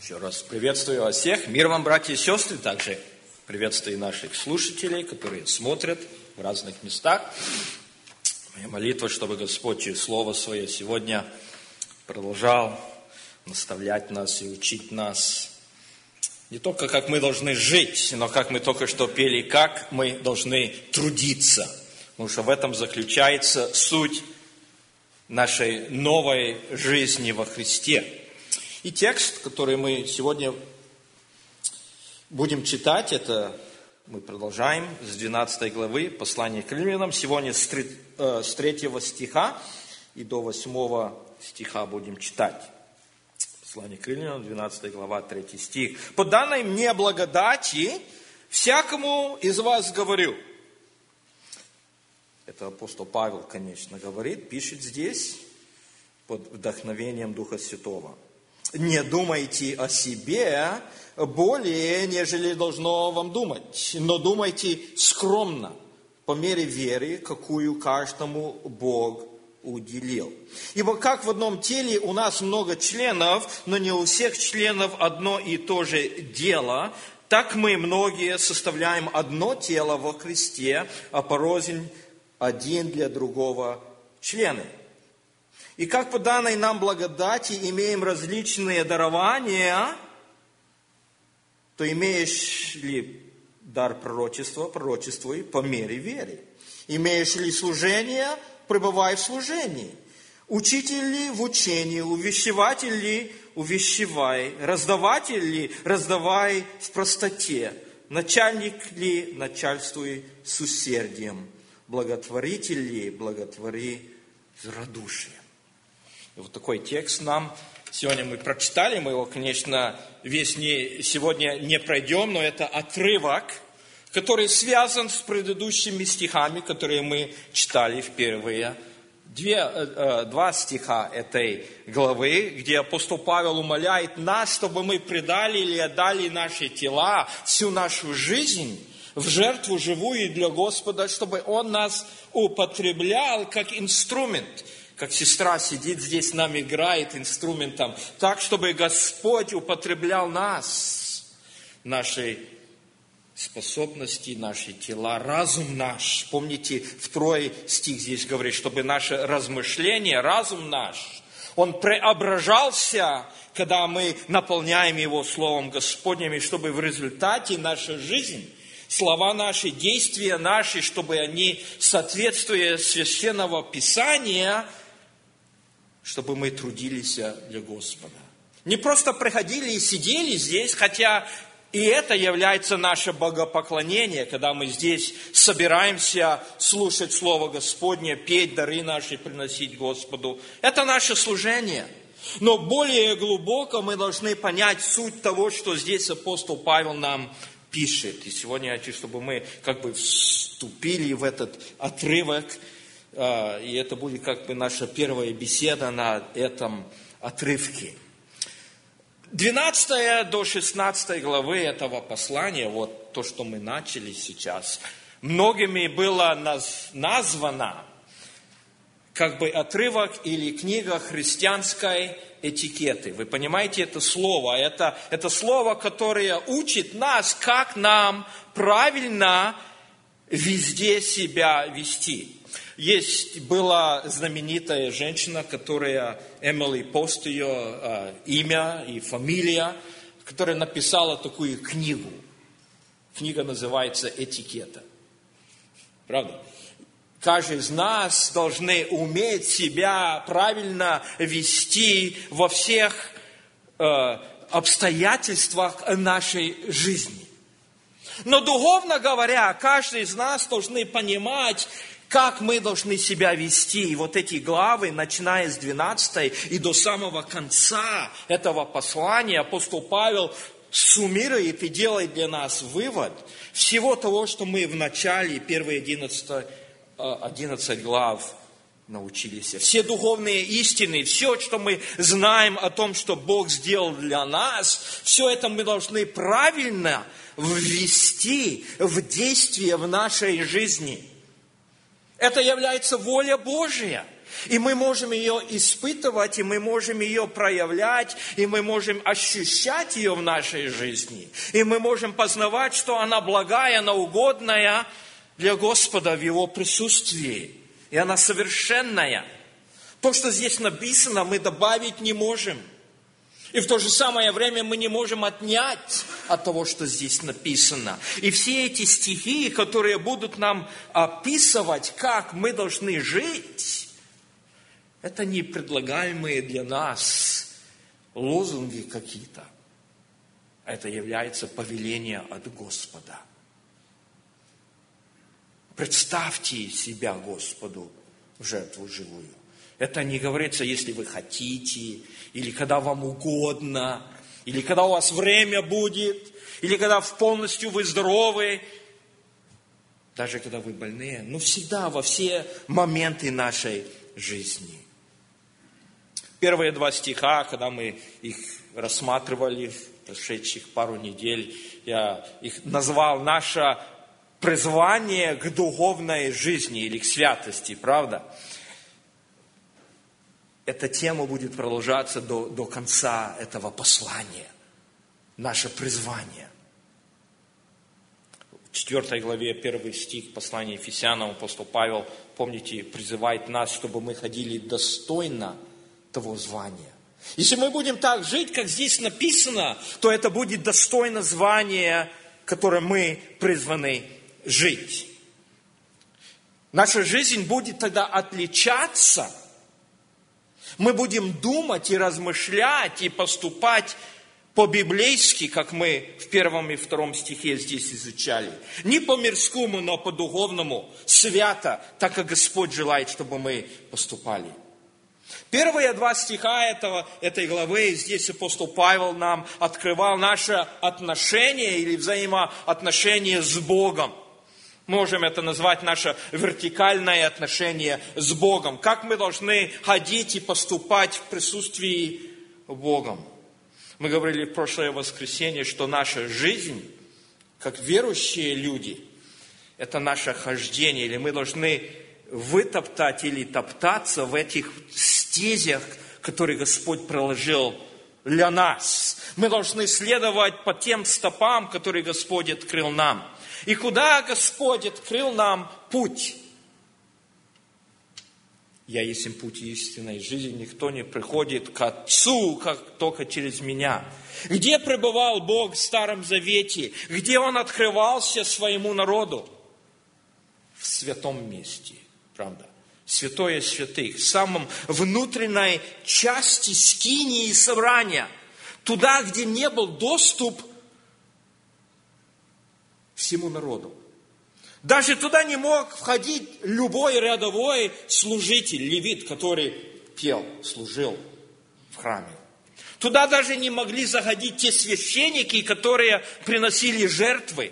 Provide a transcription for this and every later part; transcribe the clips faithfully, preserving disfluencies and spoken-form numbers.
Еще раз приветствую вас всех. Мир вам, братья и сестры. Также приветствую наших слушателей, которые смотрят в разных местах. Моя молитва, чтобы Господь через Слово Свое сегодня продолжал наставлять нас и учить нас не только как мы должны жить, но как мы только что пели, как мы должны трудиться. Потому что в этом заключается суть нашей новой жизни во Христе. И текст, который мы сегодня будем читать, это мы продолжаем с двенадцатой главы послания к Римлянам. Сегодня с третьего стиха и до восьмого стиха будем читать. Послание к Римлянам, двенадцатая глава, третий стих. «По данной мне благодати всякому из вас говорю». Это апостол Павел, конечно, говорит, пишет здесь под вдохновением Духа Святого. «Не думайте о себе более, нежели должно вам думать, но думайте скромно, по мере веры, какую каждому Бог уделил. Ибо как в одном теле у нас много членов, но не у всех членов одно и то же дело, так мы многие составляем одно тело во Христе, а порознь один для другого члены. И как по данной нам благодати имеем различные дарования, то имеешь ли дар пророчества, пророчествуй по мере веры. Имеешь ли служение, пребывай в служении. Учитель ли в учении, увещеватель ли, увещевай. Раздаватель ли, раздавай в простоте. Начальник ли, начальствуй с усердием. Благотворитель ли, благотвори с радушием. И вот такой текст нам сегодня мы прочитали. Мы его, конечно, весь не, сегодня не пройдем, но это отрывок, который связан с предыдущими стихами, которые мы читали в первые две, э, два стиха этой главы, где апостол Павел умоляет нас, чтобы мы предали или отдали наши тела, всю нашу жизнь в жертву живую для Господа, чтобы Он нас употреблял как инструмент. Как сестра сидит здесь, нам играет инструментом, так, чтобы Господь употреблял нас, наши способности, наши тела, разум наш. Помните, второй стих здесь говорит, чтобы наше размышление, разум наш, он преображался, когда мы наполняем его Словом Господним, и чтобы в результате наша жизнь, слова наши, действия наши, чтобы они, соответствуя Священного Писания, чтобы мы трудились для Господа. Не просто приходили и сидели здесь, хотя и это является наше богопоклонение, когда мы здесь собираемся слушать Слово Господне, петь дары наши, приносить Господу. Это наше служение. Но более глубоко мы должны понять суть того, что здесь апостол Павел нам пишет. И сегодня я хочу, чтобы мы как бы вступили в этот отрывок, и это будет как бы наша первая беседа на этом отрывке. двенадцатая до шестнадцатой главы этого послания, вот то, что мы начали сейчас, многими было названо как бы отрывок или книга христианской этикеты. Вы понимаете это слово? Это, это слово, которое учит нас, как нам правильно везде себя вести. Есть была знаменитая женщина, которая, Эмили Пост, ее э, имя и фамилия, которая написала такую книгу. Книга называется «Этикета». Правда? Каждый из нас должны уметь себя правильно вести во всех э, обстоятельствах нашей жизни. Но духовно говоря, каждый из нас должны понимать, как мы должны себя вести. И вот эти главы, начиная с двенадцатой и до самого конца этого послания, апостол Павел суммирует и делает для нас вывод всего того, что мы в начале первые одиннадцать, одиннадцать глав научились. Все духовные истины, все, что мы знаем о том, что Бог сделал для нас, все это мы должны правильно ввести в действие в нашей жизни. Это является воля Божия. И мы можем ее испытывать, и мы можем ее проявлять, и мы можем ощущать ее в нашей жизни. И мы можем познавать, что она благая, она угодная для Господа в Его присутствии. И она совершенная. То, что здесь написано, мы добавить не можем. И в то же самое время мы не можем отнять от того, что здесь написано. И все эти стихи, которые будут нам описывать, как мы должны жить, это не предлагаемые для нас лозунги какие-то. Это является повеление от Господа. Представьте себя Господу в жертву живую. Это не говорится, если вы хотите, или когда вам угодно, или когда у вас время будет, или когда полностью вы здоровы, даже когда вы больные, но всегда во все моменты нашей жизни. Первые два стиха, когда мы их рассматривали в прошедших пару недель, я их назвал «Наше призвание к духовной жизни» или к святости, правда? Эта тема будет продолжаться до, до конца этого послания. Наше призвание. В четвёртой главе, первый стих послания Ефесянам, апостол Павел, помните, призывает нас, чтобы мы ходили достойно того звания. Если мы будем так жить, как здесь написано, то это будет достойно звания, которым мы призваны жить. Наша жизнь будет тогда отличаться. Мы будем думать и размышлять, и поступать по-библейски, как мы в первом и втором стихе здесь изучали. Не по-мирскому, но по-духовному, свято, так как Господь желает, чтобы мы поступали. Первые два стиха этого, этой главы, здесь апостол Павел нам открывал наше отношение или взаимоотношение с Богом. Можем это назвать наше вертикальное отношение с Богом. Как мы должны ходить и поступать в присутствии Богом. Мы говорили в прошлое воскресенье, что наша жизнь, как верующие люди, это наше хождение. Или мы должны вытоптать или топтаться в этих стезях, которые Господь проложил для нас. Мы должны следовать по тем стопам, которые Господь открыл нам. И куда Господь открыл нам путь? Я есть путь истинной жизни, никто не приходит к Отцу, как только через меня. Где пребывал Бог в Старом Завете? Где Он открывался своему народу? В святом месте, правда? Святое святых, в самом внутренней части скинии и собрания. Туда, где не был доступ всему народу. Даже туда не мог входить любой рядовой служитель, левит, который пел, служил в храме. Туда даже не могли заходить те священники, которые приносили жертвы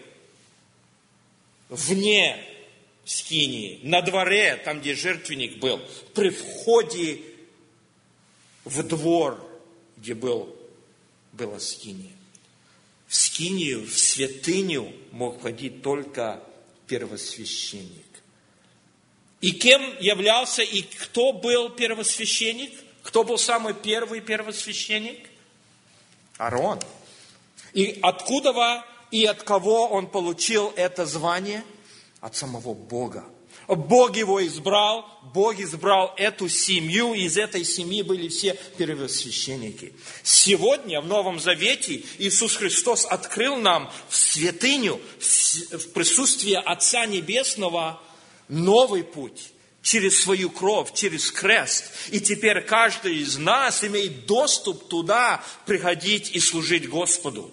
вне скинии, на дворе, там, где жертвенник был, при входе в двор, где был, была скиния. В скинию, в святыню мог входить только первосвященник. И кем являлся и кто был первосвященник? Кто был самый первый первосвященник? Аарон. И откуда и от кого он получил это звание? От самого Бога. Бог его избрал, Бог избрал эту семью, и из этой семьи были все первосвященники. Сегодня в Новом Завете Иисус Христос открыл нам в святыню, в присутствии Отца Небесного, новый путь через свою кровь, через крест. И теперь каждый из нас имеет доступ туда приходить и служить Господу.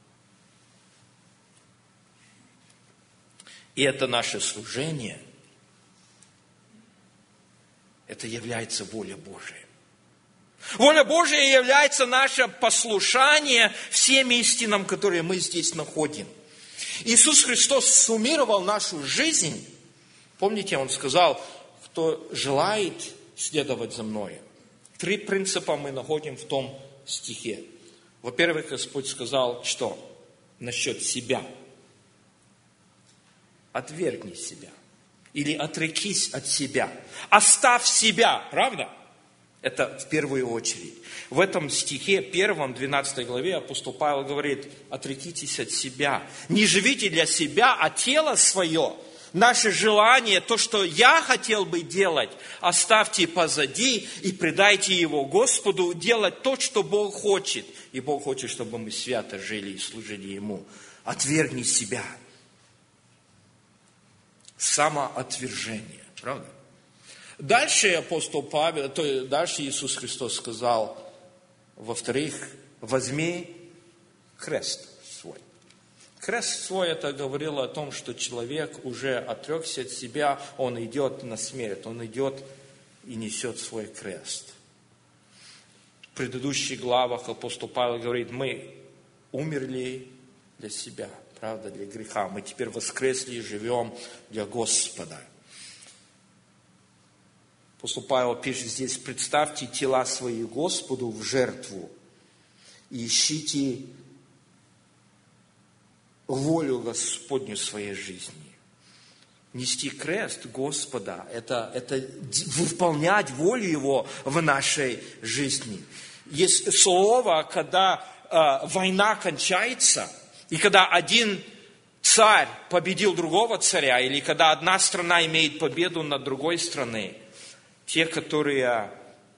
И это наше служение – это является воля Божия. Воля Божия является наше послушание всем истинам, которые мы здесь находим. Иисус Христос суммировал нашу жизнь. Помните, Он сказал, кто желает следовать за Мной. Три принципа мы находим в том стихе. Во-первых, Господь сказал, что насчет себя. Отвергни себя. или отрекись от себя. Оставь себя, правда? Это в первую очередь. В этом стихе, первом, двенадцатой главе, апостол Павел говорит: отрекитесь от себя. Не живите для себя, а тело свое, наше желание, то, что я хотел бы делать, оставьте позади и предайте его Господу делать то, что Бог хочет. И Бог хочет, чтобы мы свято жили и служили Ему. Отвергни себя. Самоотвержение, правда? Дальше апостол Павел, то дальше Иисус Христос сказал: во-вторых, возьми крест свой. Крест свой — это говорило о том, что человек уже отрекся от себя, он идет на смерть, он идет и несет свой крест. В предыдущих главах апостол Павел говорит: мы умерли для себя, правда, для греха. Мы теперь воскресли и живем для Господа. Апостол Павел пишет здесь: представьте тела свои Господу в жертву и ищите волю Господню в своей жизни. Нести крест Господа – это, это выполнять волю Его в нашей жизни. Есть слово, когда э, война кончается, и когда один царь победил другого царя, или когда одна страна имеет победу над другой страной, те, которые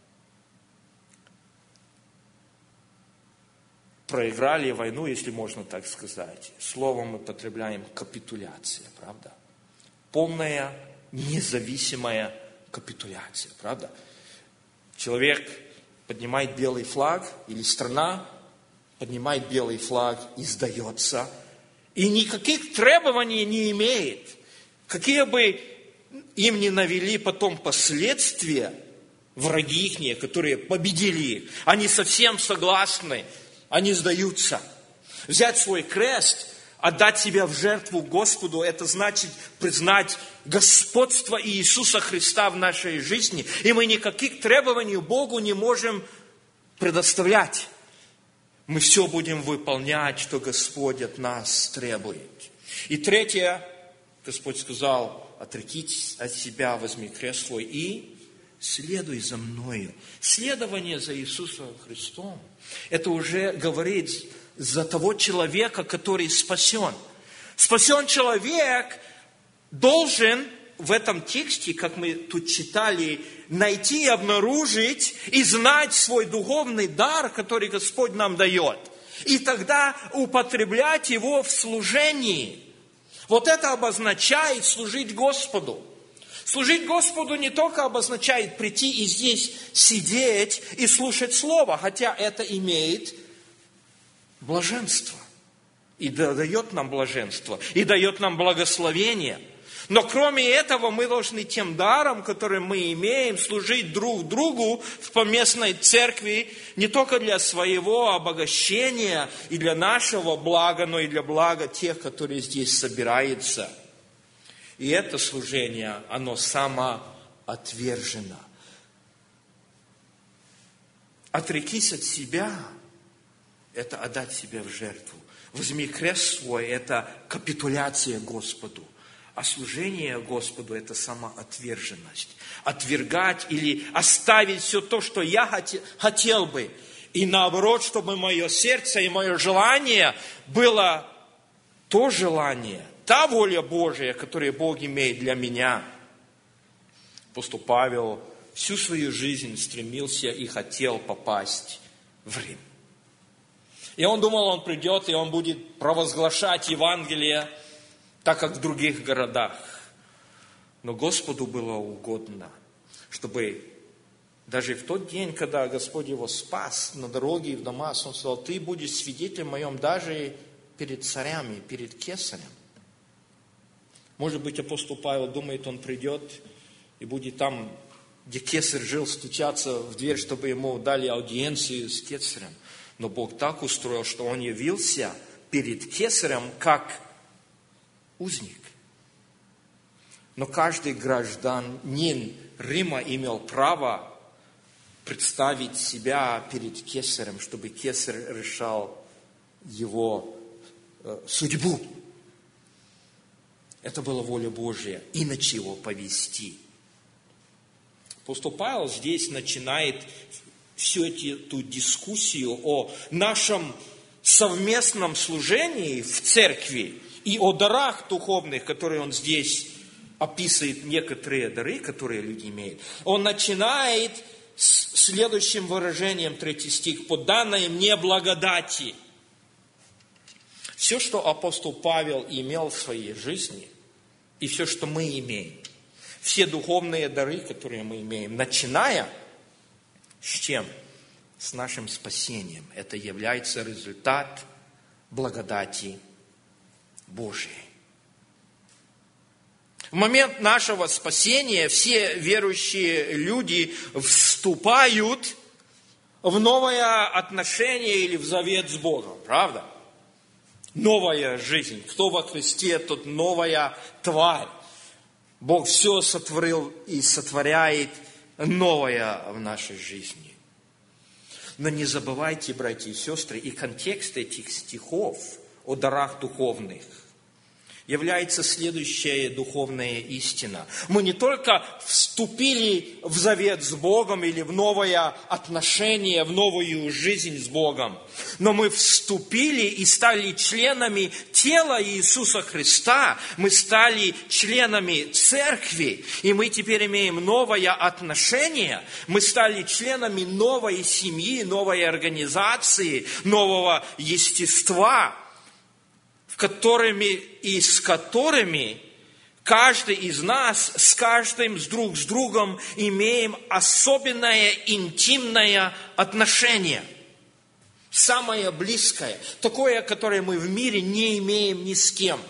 проиграли войну, если можно так сказать, словом мы потребляем капитуляция, правда? Полная независимая капитуляция, правда? Человек поднимает белый флаг, или страна поднимает белый флаг и сдается, и никаких требований не имеет, какие бы им не навели потом последствия, враги их, которые победили их. Они совсем согласны, они сдаются. Взять свой крест, отдать себя в жертву Господу, это значит признать господство Иисуса Христа в нашей жизни. И мы никаких требований Богу не можем предоставлять. Мы все будем выполнять, что Господь от нас требует. И третье, Господь сказал: отрекитесь от себя, возьми крест свой и следуй за мною. Следование за Иисусом Христом – это уже говорит за того человека, который спасен. Спасен человек должен в этом тексте, как мы тут читали, найти, обнаружить и знать свой духовный дар, который Господь нам дает. И тогда употреблять его в служении. Вот это обозначает служить Господу. Служить Господу не только обозначает прийти и здесь сидеть и слушать Слово, хотя это имеет блаженство. И дает нам блаженство, и дает нам благословение. Но кроме этого мы должны тем даром, который мы имеем, служить друг другу в поместной церкви не только для своего обогащения и для нашего блага, но и для блага тех, которые здесь собираются. И это служение, оно самоотвержено. Отрекись от себя – это отдать себя в жертву. Возьми крест свой – это капитуляция Господу. А служение Господу – это самоотверженность. Отвергать или оставить все то, что я хотел бы. И наоборот, чтобы мое сердце и мое желание было то желание, та воля Божия, которую Бог имеет для меня. Апостол Павел всю свою жизнь стремился и хотел попасть в Рим. И он думал, он придет, и он будет провозглашать Евангелие, так как в других городах. Но Господу было угодно, чтобы даже в тот день, когда Господь его спас на дороге в Дамаск, он сказал: ты будешь свидетелем моим даже перед царями, перед кесарем. Может быть, апостол Павел думает, он придет и будет там, где кесарь жил, стучаться в дверь, чтобы ему дали аудиенцию с кесарем. Но Бог так устроил, что он явился перед кесарем как узник. Но каждый гражданин Рима имел право представить себя перед кесарем, чтобы кесарь решал его судьбу. Это была воля Божья, иначе его повести. Апостол Павел здесь начинает всю эту дискуссию о нашем совместном служении в церкви и о дарах духовных, которые он здесь описывает, некоторые дары, которые люди имеют. Он начинает с следующим выражением, третий стих, «по данной мне благодати». Все, что апостол Павел имел в своей жизни, и все, что мы имеем, все духовные дары, которые мы имеем, начиная с чем? С нашим спасением. Это является результат благодати Божией. В момент нашего спасения все верующие люди вступают в новое отношение или в завет с Богом. Правда? Новая жизнь. Кто во Христе, тот новая тварь. Бог все сотворил и сотворяет новое в нашей жизни. Но не забывайте, братья и сестры, и контекст этих стихов о дарах духовных является следующая духовная истина. Мы не только вступили в завет с Богом или в новое отношение, в новую жизнь с Богом, но мы вступили и стали членами тела Иисуса Христа, мы стали членами церкви, и мы теперь имеем новое отношение, мы стали членами новой семьи, новой организации, нового естества, которыми и с которыми каждый из нас с каждым, с друг с другом имеем особенное интимное отношение. Самое близкое. Такое, которое мы в мире не имеем ни с кем.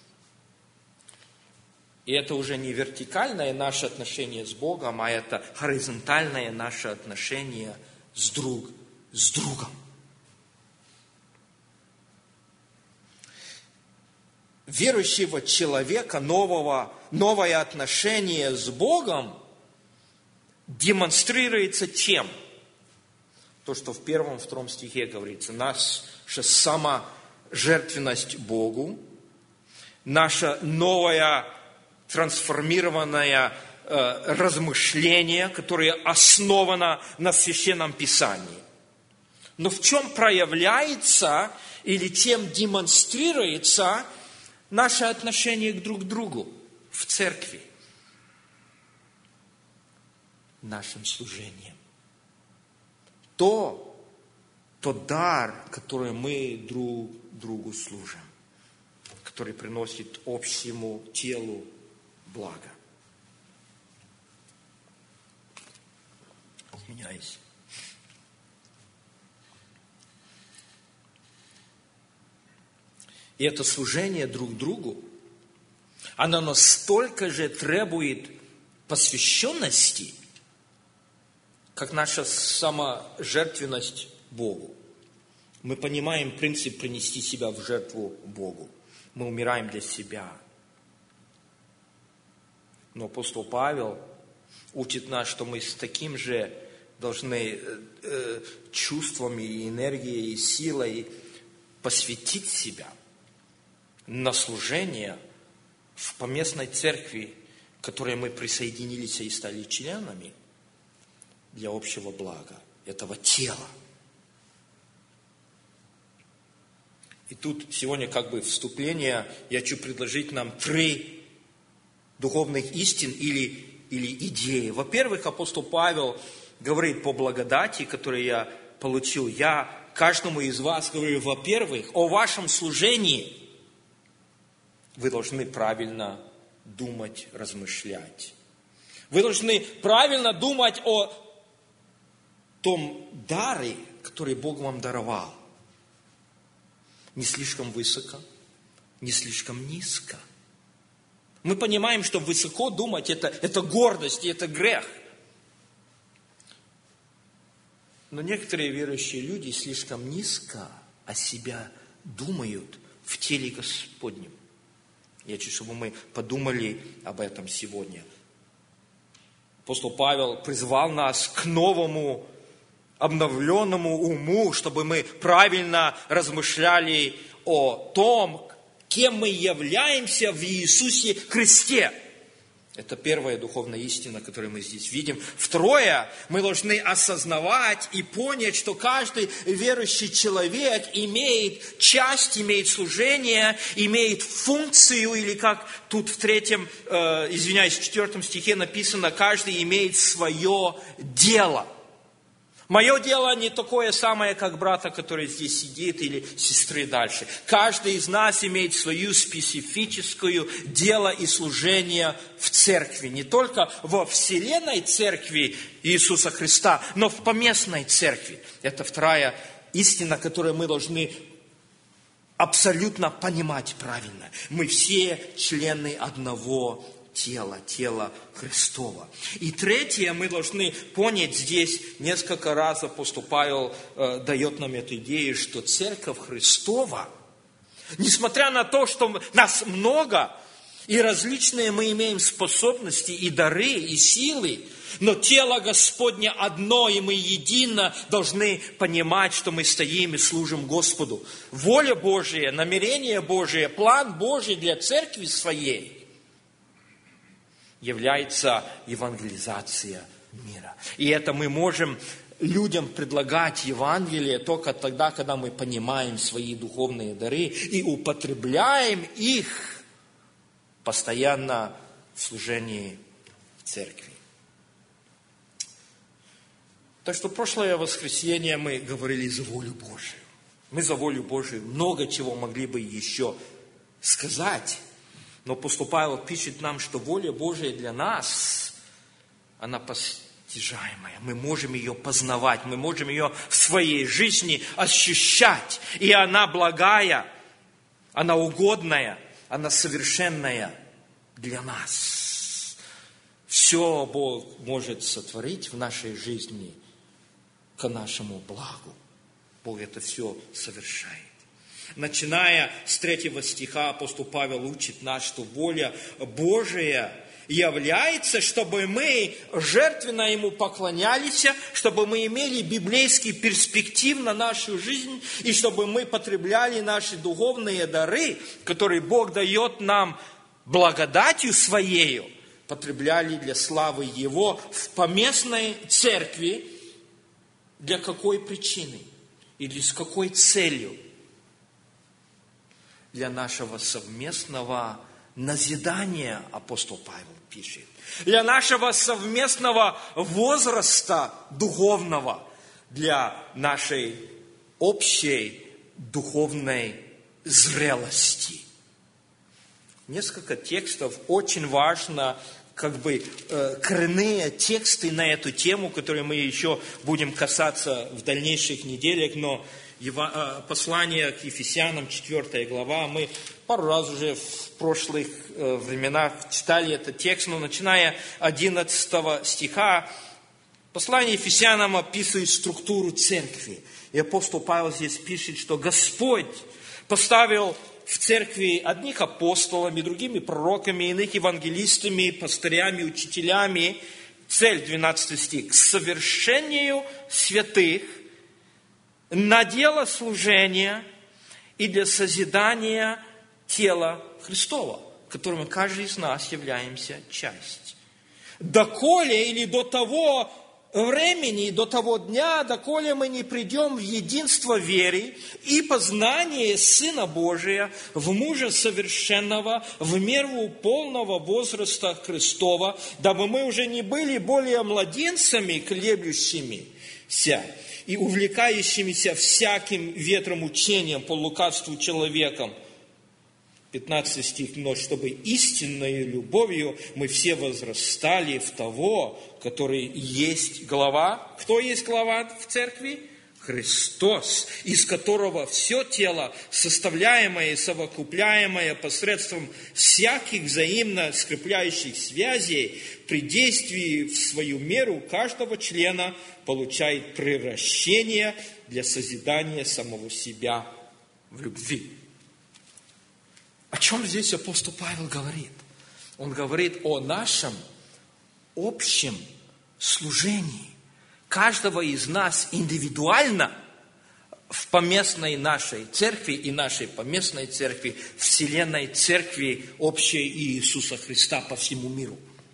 И это уже не вертикальное наше отношение с Богом, а это горизонтальное наше отношение с друг с другом. Верующего человека, нового, новое отношение с Богом демонстрируется чем? То, что в первом, втором стихе говорится. Наша саможертвенность Богу, наше новое трансформированное э, размышление, которое основано на Священном Писании. Но в чем проявляется или чем демонстрируется наше отношение друг к другу в церкви? Нашим служением. То, тот дар, который мы друг другу служим, который приносит общему телу благо. Извиняюсь. И это служение друг другу, оно настолько же требует посвященности, как наша саможертвенность Богу. Мы понимаем принцип принести себя в жертву Богу. Мы умираем для себя. Но апостол Павел учит нас, что мы с таким же должны э, чувствами, и энергией, и силой посвятить себя на служение в поместной церкви, к которой мы присоединились и стали членами для общего блага этого тела. И тут сегодня как бы вступление, я хочу предложить нам три духовных истин или, или идеи. Во-первых, апостол Павел говорит по благодати, которую я получил. Я каждому из вас говорю, во-первых, о вашем служении вы должны правильно думать, размышлять. Вы должны правильно думать о том даре, который Бог вам даровал. Не слишком высоко, не слишком низко. Мы понимаем, что высоко думать это, это гордость и это грех. Но некоторые верующие люди слишком низко о себя думают в теле Господнем. Я хочу, чтобы мы подумали об этом сегодня. Апостол Павел призвал нас к новому, обновленному уму, чтобы мы правильно размышляли о том, кем мы являемся в Иисусе Христе. Это первая духовная истина, которую мы здесь видим. Второе, мы должны осознавать и понять, что каждый верующий человек имеет часть, имеет служение, имеет функцию, или как тут в третьем, э, извиняюсь, в четвертом стихе написано, каждый имеет свое дело. Мое дело не такое самое, как брата, который здесь сидит, или сестры дальше. Каждый из нас имеет свою специфическую дело и служение в церкви. Не только во вселенной церкви Иисуса Христа, но в поместной церкви. Это вторая истина, которую мы должны абсолютно понимать правильно. Мы все члены одного тела, тела Христова. И третье, мы должны понять здесь, несколько раз апостол Павел э, дает нам эту идею, что церковь Христова, несмотря на то, что нас много, и различные мы имеем способности, и дары, и силы, но тело Господне одно, и мы едино должны понимать, что мы стоим и служим Господу. Воля Божия, намерение Божие, план Божий для церкви своей является евангелизация мира. И это мы можем людям предлагать Евангелие только тогда, когда мы понимаем свои духовные дары и употребляем их постоянно в служении в церкви. Так что прошлое воскресенье мы говорили за волю Божию. Мы за волю Божию много чего могли бы еще сказать. Но апостол Павел пишет нам, что воля Божия для нас, она постижаемая. Мы можем ее познавать, мы можем ее в своей жизни ощущать. И она благая, она угодная, она совершенная для нас. Все Бог может сотворить в нашей жизни к нашему благу. Бог это все совершает. Начиная с третьего стиха, апостол Павел учит нас, что воля Божия является, чтобы мы жертвенно Ему поклонялись, чтобы мы имели библейский перспектив на нашу жизнь, и чтобы мы потребляли наши духовные дары, которые Бог дает нам благодатью Своею, потребляли для славы Его в поместной церкви. Для какой причины? Или с какой целью? Для нашего совместного назидания, апостол Павел пишет. Для нашего совместного возраста духовного. Для нашей общей духовной зрелости. Несколько текстов очень важно, как бы э, коренные тексты на эту тему, которые мы еще будем касаться в дальнейших неделях, но послание к Ефесянам, четвёртая глава, мы пару раз уже в прошлых временах читали этот текст, но начиная одиннадцатого стиха, послание Ефесянам описывает структуру церкви. И апостол Павел здесь пишет, что Господь поставил в церкви одних апостолами, другими пророками, иных евангелистами, пастырями, учителями. Цель, двенадцатый стих, к совершению святых, на дело служения и для созидания тела Христова, которым каждый из нас являемся частью. Доколе или до того времени, до того дня, доколе мы не придем в единство веры и познание Сына Божия, в мужа совершенного, в меру полного возраста Христова, дабы мы уже не были более младенцами, колеблющимися и увлекающимися всяким ветром учением по лукавству человеком. пятнадцатый стих, но чтобы истинной любовью мы все возрастали в того, который есть глава. Кто есть глава в церкви? Христос, из которого все тело, составляемое и совокупляемое посредством всяких взаимно скрепляющих связей, при действии в свою меру каждого члена получает превращение для созидания самого себя в любви. О чем здесь апостол Павел говорит? Он говорит о нашем общем служении. Каждого из нас индивидуально в поместной нашей церкви и нашей поместной церкви, вселенной церкви общей Иисуса Христа по всему миру.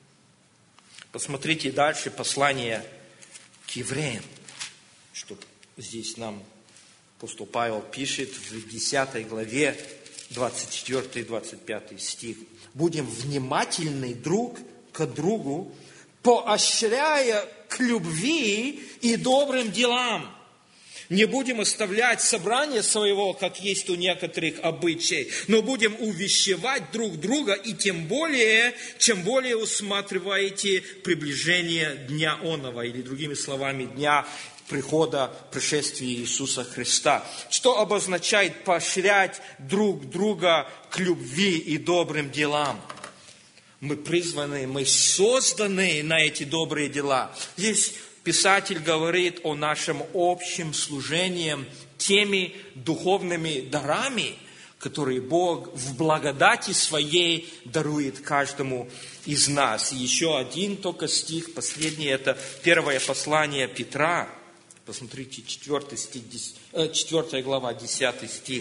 Посмотрите дальше послание к евреям, что здесь нам апостол Павел пишет в десятой главе, двадцать четвёртый и двадцать пятый стих. «Будем внимательны друг к другу, поощряя к любви и добрым делам. Не будем оставлять собрание своего, как есть у некоторых обычай, но будем увещевать друг друга, и тем более, чем более усматриваете приближение дня оного», или другими словами, дня прихода, пришествия Иисуса Христа. Что обозначает поощрять друг друга к любви и добрым делам? Мы призваны, мы созданы на эти добрые дела. Здесь писатель говорит о нашем общем служении теми духовными дарами, которые Бог в благодати Своей дарует каждому из нас. И еще один только стих, последний, это первое послание Петра. Посмотрите, четвёртый стих, четвёртая глава, десятый стих.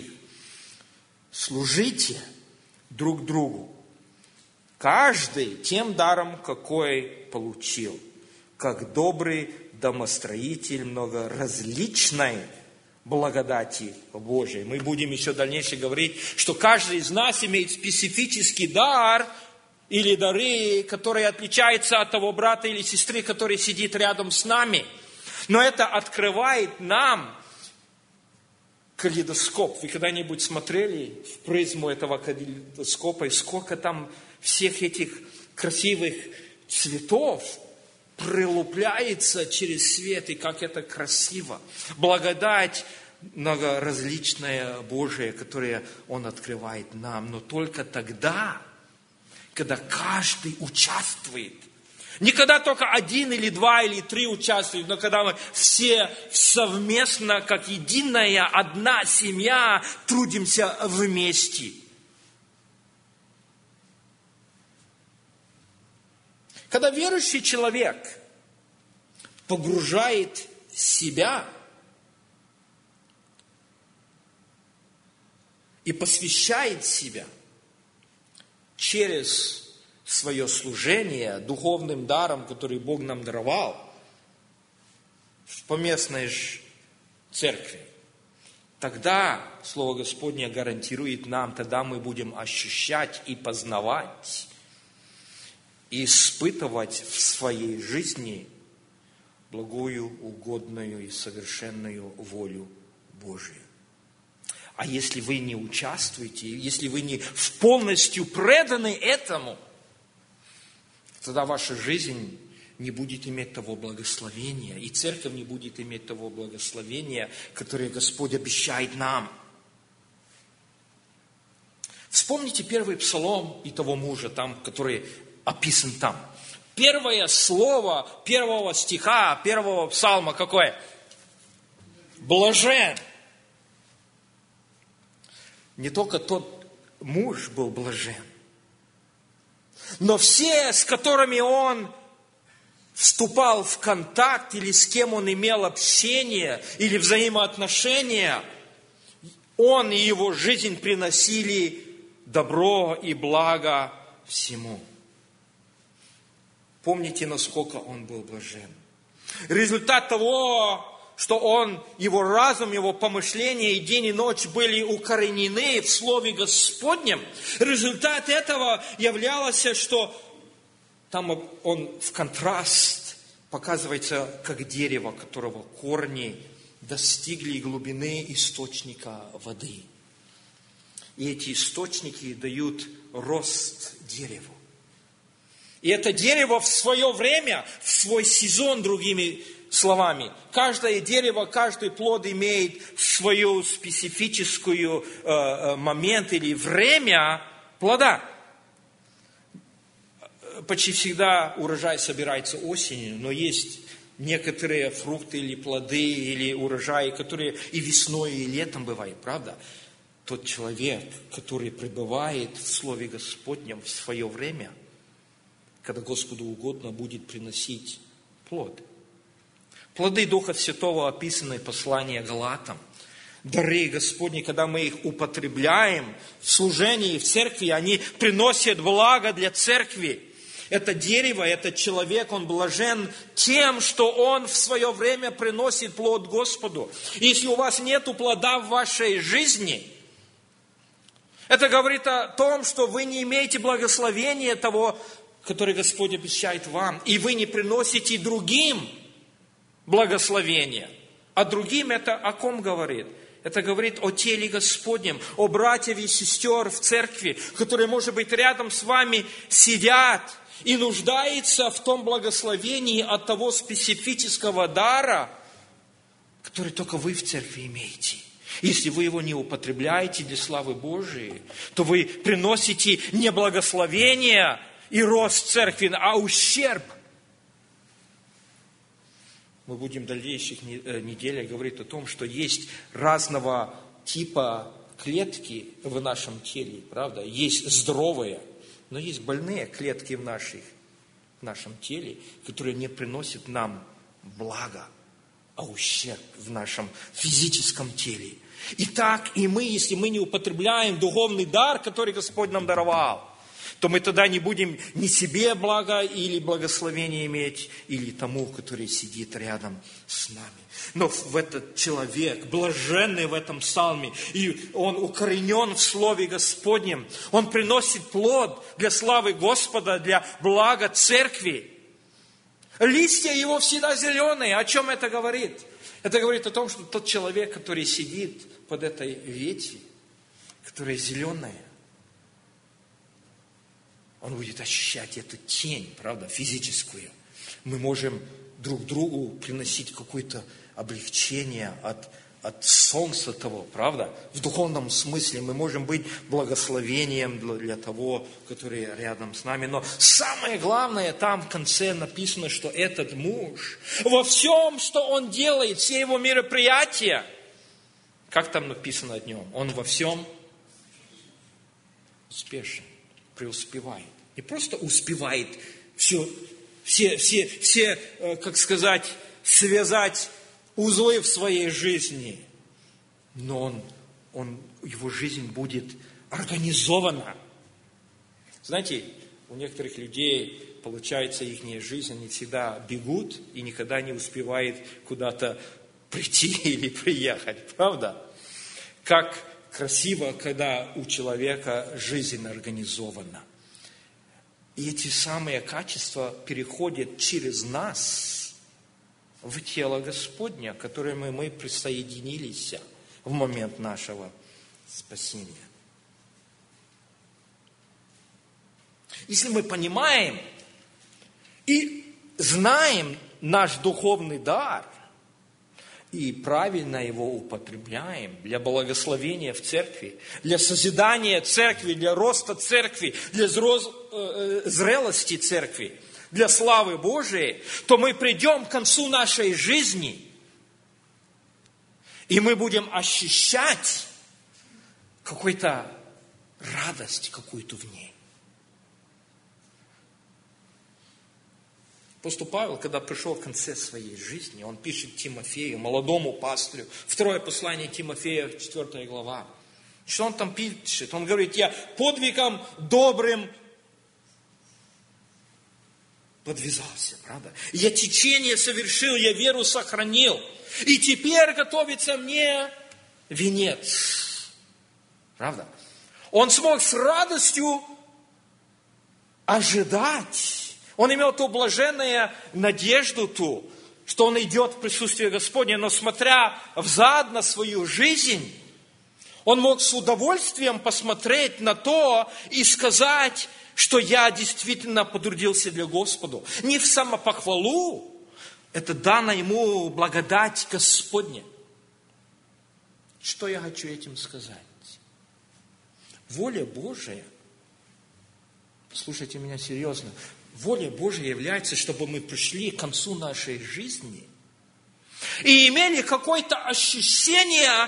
«Служите друг другу, каждый тем даром, какой получил, как добрый домостроитель многоразличной благодати Божией». Мы будем еще дальше говорить, что каждый из нас имеет специфический дар или дары, которые отличаются от того брата или сестры, который сидит рядом с нами. Но это открывает нам калейдоскоп. Вы когда-нибудь смотрели в призму этого калейдоскопа, и сколько там всех этих красивых цветов прелупляется через свет, и как это красиво. Благодать многоразличная Божия, которую Он открывает нам, но только тогда, когда каждый участвует. Не когда только один или два или три участвуют, но когда мы все совместно, как единая одна семья, трудимся вместе. Когда верующий человек погружает себя и посвящает себя через свое служение духовным даром, который Бог нам даровал в поместной церкви, тогда Слово Господне гарантирует нам, тогда мы будем ощущать и познавать, и испытывать в своей жизни благую, угодную и совершенную волю Божию. А если вы не участвуете, если вы не полностью преданы этому, тогда ваша жизнь не будет иметь того благословения, и церковь не будет иметь того благословения, которое Господь обещает нам. Вспомните первый псалом и того мужа, там, который описан там. Первое слово первого стиха, первого псалма какое? Блажен. Не только тот муж был блажен, но все, с которыми он вступал в контакт, или с кем он имел общение, или взаимоотношения, он и его жизнь приносили добро и благо всему. Помните, насколько он был блажен. Результат того, что он, его разум, его помышления и день и ночь были укоренены в Слове Господнем. Результат этого являлось, что там он в контраст показывается, как дерево, которого корни достигли глубины источника воды. И эти источники дают рост дереву. И это дерево в свое время, в свой сезон, другими словами. Каждое дерево, каждый плод имеет свою специфическую э, момент или время плода. Почти всегда урожай собирается осенью, но есть некоторые фрукты или плоды, или урожаи, которые и весной, и летом бывают, правда? Тот человек, который пребывает в Слове Господнем в свое время, когда Господу угодно, будет приносить плод. Плоды Духа Святого описаны в послании Галатам. Дары Господни, когда мы их употребляем в служении, в церкви, они приносят благо для церкви. Это дерево, этот человек, он блажен тем, что он в свое время приносит плод Господу. Если у вас нет плода в вашей жизни, это говорит о том, что вы не имеете благословения того, который Господь обещает вам, и вы не приносите другим благословения. А другим это о ком говорит? Это говорит о теле Господнем, о братьях и сестер в церкви, которые, может быть, рядом с вами сидят и нуждаются в том благословении от того специфического дара, который только вы в церкви имеете. Если вы его не употребляете для славы Божией, то вы приносите не благословение и рост церкви, а ущерб. Мы будем в дальнейших неделях говорить о том, что есть разного типа клетки в нашем теле, правда? Есть здоровые, но есть больные клетки в, наших, в нашем теле, которые не приносят нам блага, а ущерб в нашем физическом теле. И так и мы, если мы не употребляем духовный дар, который Господь нам даровал, то мы тогда не будем ни себе блага или благословения иметь, или тому, который сидит рядом с нами. Но в этот человек, блаженный в этом псалме, и он укоренен в Слове Господнем, он приносит плод для славы Господа, для блага церкви. Листья его всегда зеленые. О чем это говорит? Это говорит о том, что тот человек, который сидит под этой ветвью, которая зеленая, он будет ощущать эту тень, правда, физическую. Мы можем друг другу приносить какое-то облегчение от, от солнца того, правда? В духовном смысле мы можем быть благословением для, для того, который рядом с нами. Но самое главное, там в конце написано, что этот муж во всем, что он делает, все его мероприятия, как там написано о нем? Он во всем успешен, преуспевает. Не просто успевает все, все, все, все, как сказать, связать узлы в своей жизни, но он, он, его жизнь будет организована. Знаете, у некоторых людей получается их жизнь, они всегда бегут и никогда не успевают куда-то прийти или приехать, правда? Как красиво, когда у человека жизнь организована. И эти самые качества переходят через нас в тело Господне, к которому мы присоединились в момент нашего спасения. Если мы понимаем и знаем наш духовный дар, и правильно его употребляем для благословения в церкви, для созидания церкви, для роста церкви, для зрелости церкви, для славы Божией, то мы придем к концу нашей жизни, и мы будем ощущать какую-то радость какую-то в ней. Апостол Павел, когда пришел в конце своей жизни, он пишет Тимофею, молодому пастырю, второе послание Тимофея, четвёртая глава. Что он там пишет? Он говорит: я подвигом добрым подвязался, правда? Я течение совершил, я веру сохранил. И теперь готовится мне венец. Правда? Он смог с радостью ожидать. Он имел ту блаженную надежду ту, что он идет в присутствие Господне, но смотря взад на свою жизнь, он мог с удовольствием посмотреть на то и сказать, что я действительно потрудился для Господа. Не в самопохвалу, это дано ему благодать Господня. Что я хочу этим сказать? Воля Божия, слушайте меня серьезно, воля Божия является, чтобы мы пришли к концу нашей жизни и имели какое-то ощущение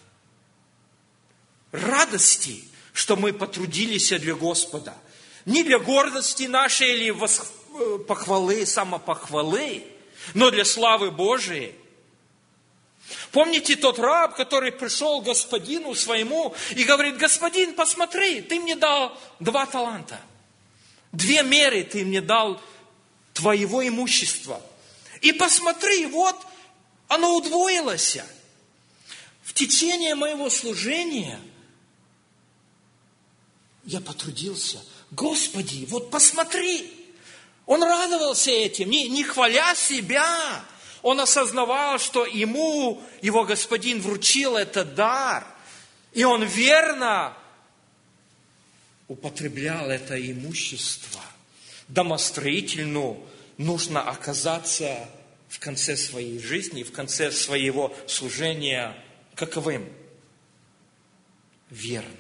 радости, что мы потрудились для Господа. Не для гордости нашей или похвалы, самопохвалы, но для славы Божией. Помните тот раб, который пришел к господину своему и говорит: господин, посмотри, ты мне дал два таланта. Две меры ты мне дал твоего имущества. И посмотри, вот оно удвоилось. В течение моего служения я потрудился. Господи, вот посмотри. Он радовался этим, не, не хваля себя. Он осознавал, что ему его господин вручил этот дар. И он верно употреблял это имущество. Домостроительну нужно оказаться в конце своей жизни, в конце своего служения каковым? Верным.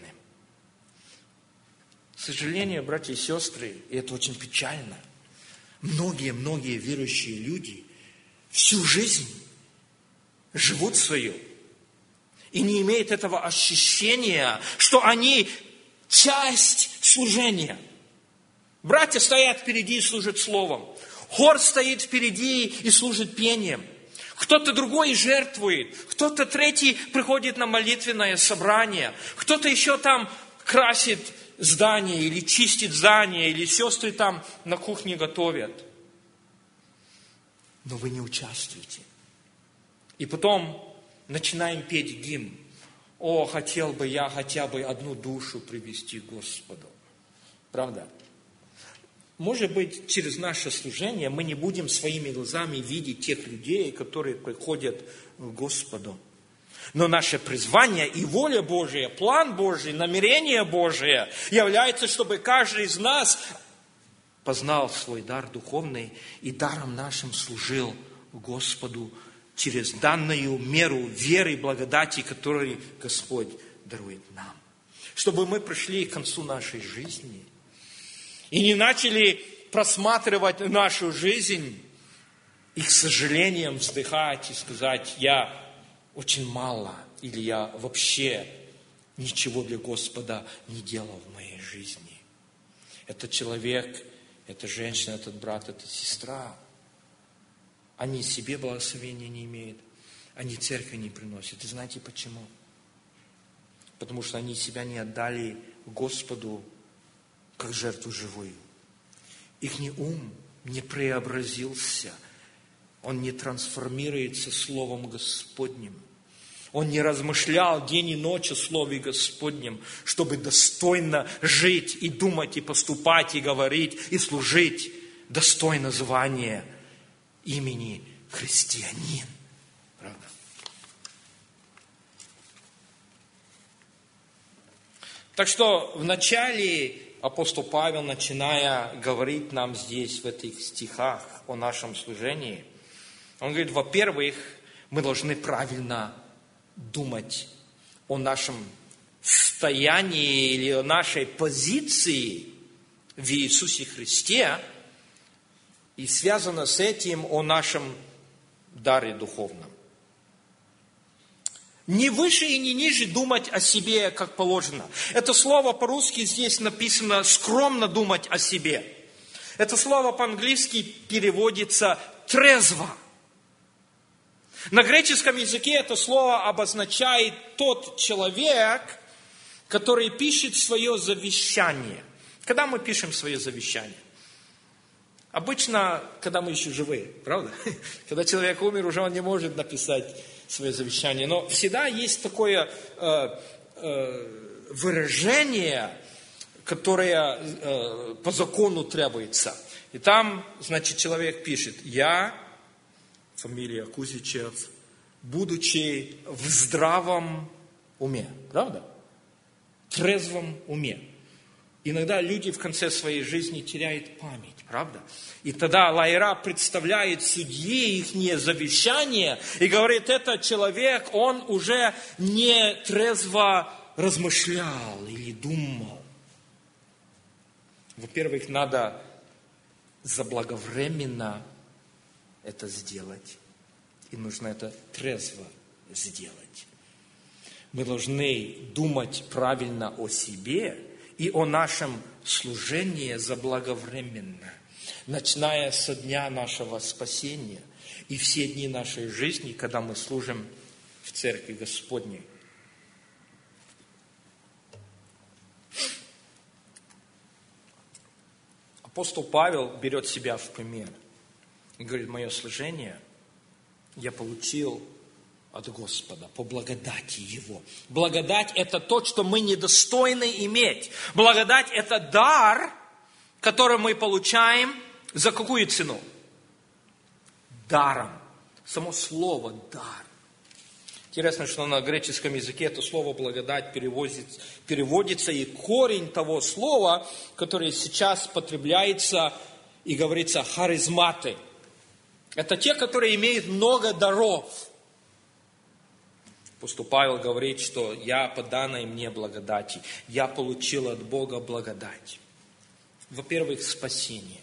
К сожалению, братья и сестры, и это очень печально, многие-многие верующие люди всю жизнь живут свою и не имеют этого ощущения, что они часть служения. Братья стоят впереди и служат словом. Хор стоит впереди и служит пением. Кто-то другой жертвует. Кто-то третий приходит на молитвенное собрание. Кто-то еще там красит здание или чистит здание, или сестры там на кухне готовят. Но вы не участвуете. И потом начинаем петь гимн. О, хотел бы я хотя бы одну душу привести к Господу. Правда? Может быть, через наше служение мы не будем своими глазами видеть тех людей, которые приходят к Господу. Но наше призвание и воля Божия, план Божий, намерение Божие является, чтобы каждый из нас познал свой дар духовный и даром нашим служил Господу через данную меру веры и благодати, которую Господь дарует нам. Чтобы мы пришли к концу нашей жизни и не начали просматривать нашу жизнь и, к сожалению, вздыхать и сказать: я очень мало, или я вообще ничего для Господа не делал в моей жизни. Этот человек, эта женщина, этот брат, эта сестра, они себе благословения не имеют, они церкви не приносят. И знаете почему? Потому что они себя не отдали Господу как жертву живую. Ихний ум не преобразился, он не трансформируется Словом Господним. Он не размышлял день и ночь о Слове Господнем, чтобы достойно жить и думать, и поступать, и говорить, и служить достойно звания имени христианин. Правда? Так что вначале апостол Павел, начиная говорить нам здесь, в этих стихах о нашем служении, он говорит: во-первых, мы должны правильно думать о нашем состоянии или о нашей позиции в Иисусе Христе, и связано с этим о нашем даре духовном. Не выше и не ниже думать о себе, как положено. Это слово по-русски здесь написано «скромно думать о себе». Это слово по-английски переводится «трезво». На греческом языке это слово обозначает тот человек, который пишет свое завещание. Когда мы пишем свое завещание? Обычно, когда мы еще живые, правда? Когда человек умер, уже он не может написать свое завещание. Но всегда есть такое э, э, выражение, которое э, по закону требуется. И там, значит, человек пишет: «Я, фамилия Кузичев, будучи в здравом уме». Правда? В трезвом уме. Иногда люди в конце своей жизни теряют память, правда? И тогда лайра представляет судье их завещание и говорит: этот человек, он уже не трезво размышлял или думал. Во-первых, надо заблаговременно это сделать. И нужно это трезво сделать. Мы должны думать правильно о себе и о нашем служении заблаговременно, начиная со дня нашего спасения и все дни нашей жизни, когда мы служим в церкви Господней. Апостол Павел берет себя в пример и говорит: мое служение я получил от Господа по благодати Его. Благодать – это то, что мы недостойны иметь. Благодать – это дар, который мы получаем за какую цену? Даром. Само слово «дар». Интересно, что на греческом языке это слово «благодать» переводится, переводится, и корень того слова, которое сейчас потребляется и говорится «харизматы». Это те, которые имеют много даров. Апостол Павел говорит, что я по данной мне благодати, я получил от Бога благодать. Во-первых, спасение.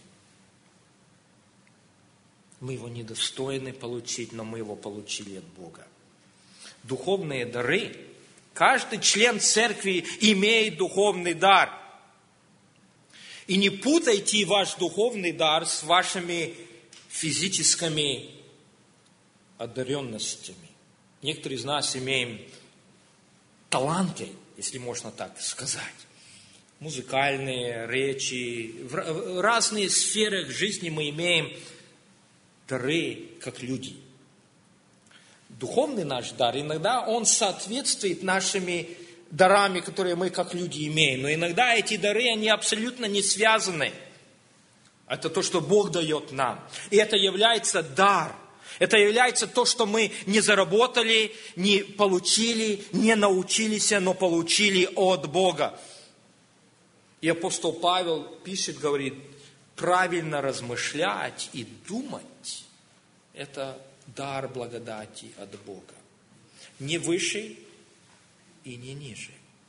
Мы его недостойны получить, но мы его получили от Бога. Духовные дары. Каждый член церкви имеет духовный дар. И не путайте ваш духовный дар с вашими физическими одаренностями. Некоторые из нас имеем таланты, если можно так сказать. Музыкальные, речи. В разных сферах жизни мы имеем дары, как люди. Духовный наш дар, иногда он соответствует нашими дарами, которые мы как люди имеем. Но иногда эти дары, они абсолютно не связаны. Это то, что Бог дает нам. И это является дар. Это является то, что мы не заработали, не получили, не научились, но получили от Бога. И апостол Павел пишет, говорит, правильно размышлять и думать – это дар благодати от Бога. Не выше и не ниже.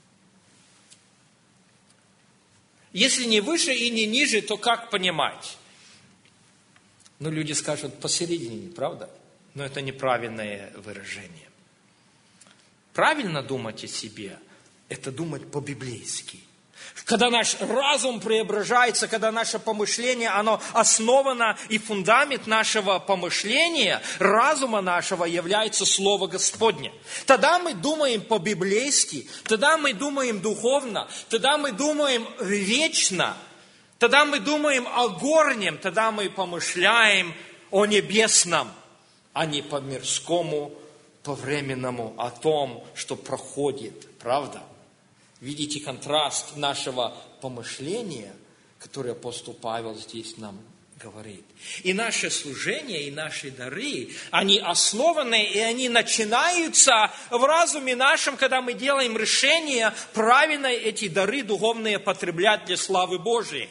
Если не выше и не ниже, то как понимать? Ну, люди скажут посередине, правда? Но это неправильное выражение. Правильно думать о себе – это думать по-библейски. Когда наш разум преображается, когда наше помышление, оно основано, и фундамент нашего помышления, разума нашего является Слово Господне. Тогда мы думаем по-библейски, тогда мы думаем духовно, тогда мы думаем вечно, тогда мы думаем о горнем, тогда мы помышляем о небесном, а не по-мирскому, по-временному, о том, что проходит. Правда? Видите контраст нашего помышления, который апостол Павел здесь нам говорит. И наше служение, и наши дары, они основаны, и они начинаются в разуме нашем, когда мы делаем решение правильно эти дары духовные потреблять для славы Божией.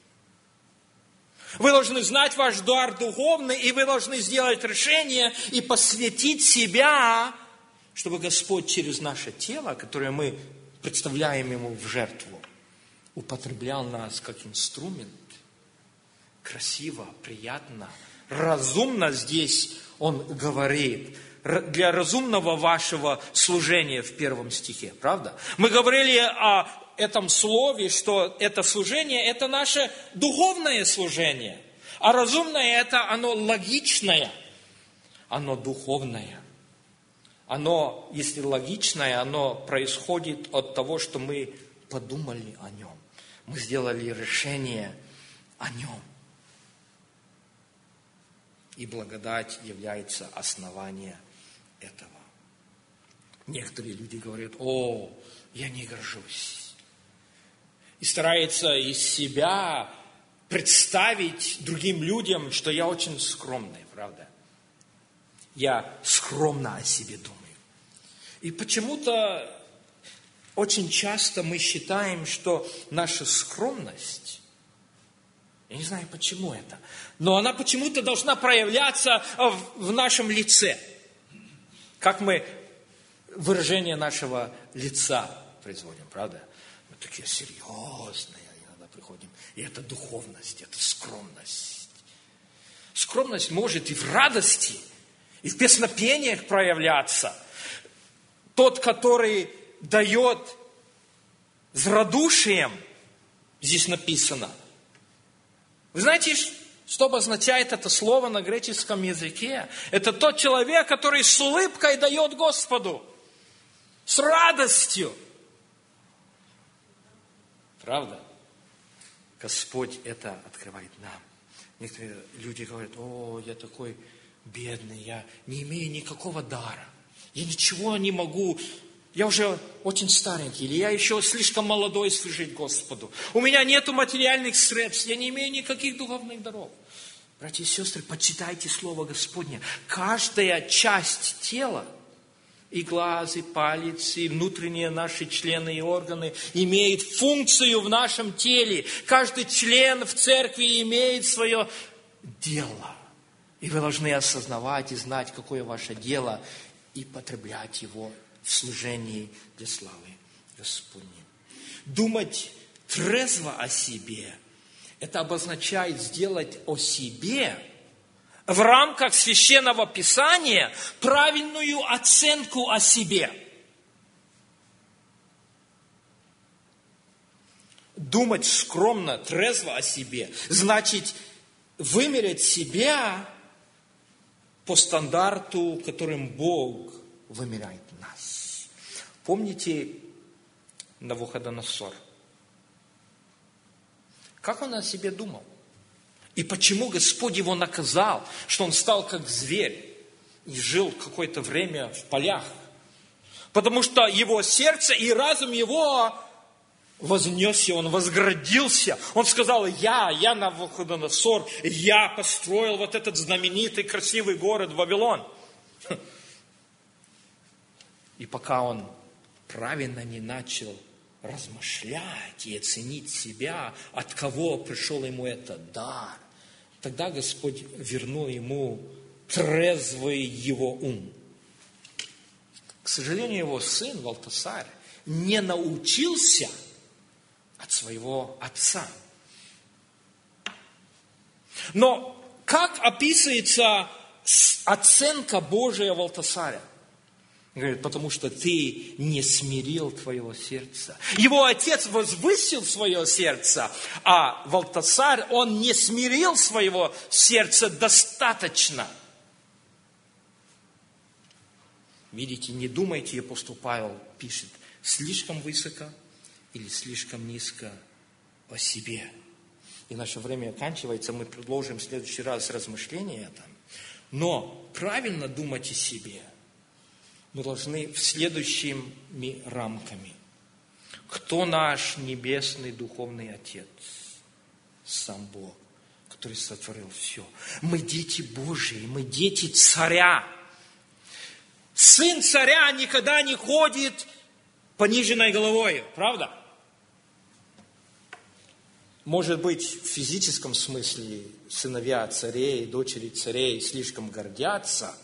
Вы должны знать ваш дар духовный, и вы должны сделать решение и посвятить себя, чтобы Господь через наше тело, которое мы представляем Ему в жертву, употреблял нас как инструмент. Красиво, приятно, разумно здесь Он говорит. Для разумного вашего служения в первом стихе, правда? Мы говорили о этом слове, что это служение, это наше духовное служение. А разумное это оно логичное, оно духовное. Оно, если логичное, оно происходит от того, что мы подумали о нем. Мы сделали решение о нем. И благодать является основанием этого. Некоторые люди говорят: о, я не горжусь. И стараются из себя представить другим людям, что я очень скромный, правда? Я скромно о себе думаю. И почему-то очень часто мы считаем, что наша скромность, я не знаю, почему это, но она почему-то должна проявляться в нашем лице. Как мы выражение нашего лица производим, правда? Мы такие серьезные иногда приходим. И это духовность, это скромность. Скромность может и в радости, и в песнопениях проявляться. Тот, который дает с радушием, здесь написано. Вы знаете, Что обозначает это слово на греческом языке? Это тот человек, который с улыбкой дает Господу. С радостью. Правда? Господь это открывает нам. Некоторые люди говорят: о, я такой бедный, я не имею никакого дара. Я ничего не могу, я уже очень старенький, или я еще слишком молодой служить Господу. У меня нету материальных средств, я не имею никаких духовных даров. Братья и сестры, почитайте Слово Господне. Каждая часть тела, и глаз, и палец, и внутренние наши члены и органы имеет функцию в нашем теле. Каждый член в церкви имеет свое дело. И вы должны осознавать и знать, какое ваше дело, и потреблять его в служении для славы Господней. Думать трезво о себе, это обозначает сделать о себе в рамках Священного Писания правильную оценку о себе. Думать скромно, трезво о себе, значит вымерять себя по стандарту, которым Бог вымеряет нас. Помните Навуходоносор? Как он о себе думал? И почему Господь его наказал, что он стал как зверь и жил какое-то время в полях? Потому что его сердце и разум его вознесся, он возгордился. Он сказал: я, я Навуходоносор, я построил вот этот знаменитый красивый город Вавилон. И пока он правильно не начал размышлять и оценить себя, от кого пришел ему этот дар, тогда Господь вернул ему трезвый его ум. К сожалению, его сын Валтасар не научился от своего отца. Но как описывается оценка Божия Валтасаря? Говорит: потому что ты не смирил твоего сердца. Его отец возвысил свое сердце, а Валтасар, он не смирил своего сердца достаточно. Видите, не думайте, апостол Павел пишет, слишком высоко или слишком низко о себе. И наше время оканчивается, мы продолжим в следующий раз размышления там. Но правильно думать о себе мы должны в следующими рамками. Кто наш небесный духовный Отец? Сам Бог, который сотворил все. Мы дети Божьи, мы дети царя. Сын царя никогда не ходит пониженной головой, правда? Может быть, в физическом смысле сыновья царей, дочери царей слишком гордятся,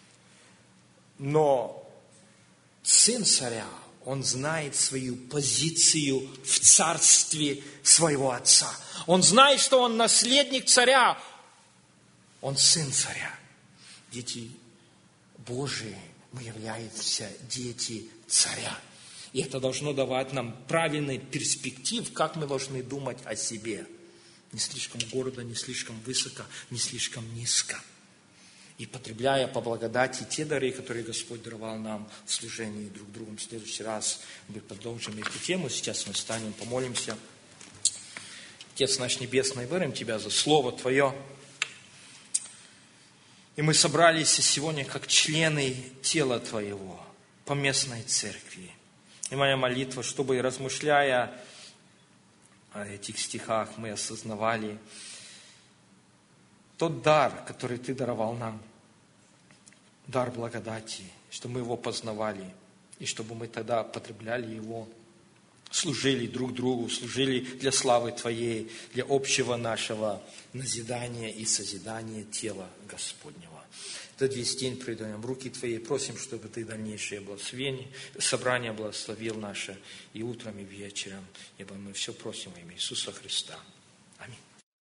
но сын царя, он знает свою позицию в царстве своего отца. Он знает, что он наследник царя, он сын царя. Дети Божии, мы являемся дети царя. И это должно давать нам правильный перспектив, как мы должны думать о себе. Не слишком гордо, не слишком высоко, не слишком низко. И потребляя по благодати те дары, которые Господь даровал нам в служении друг другу. В следующий раз мы продолжим эту тему. Сейчас мы встанем, помолимся. Отец наш Небесный, верим Тебя за Слово Твое. И мы собрались сегодня как члены тела Твоего, поместной церкви. И моя молитва, чтобы, размышляя о этих стихах, мы осознавали тот дар, который Ты даровал нам, дар благодати, чтобы мы его познавали, и чтобы мы тогда потребляли его, служили друг другу, служили для славы Твоей, для общего нашего назидания и созидания тела Господнего. Этот весь день предаем в руки Твои, просим, чтобы Ты дальнейшее благословение, собрание благословил наше и утром, и вечером, ибо мы все просим во имя Иисуса Христа. Аминь.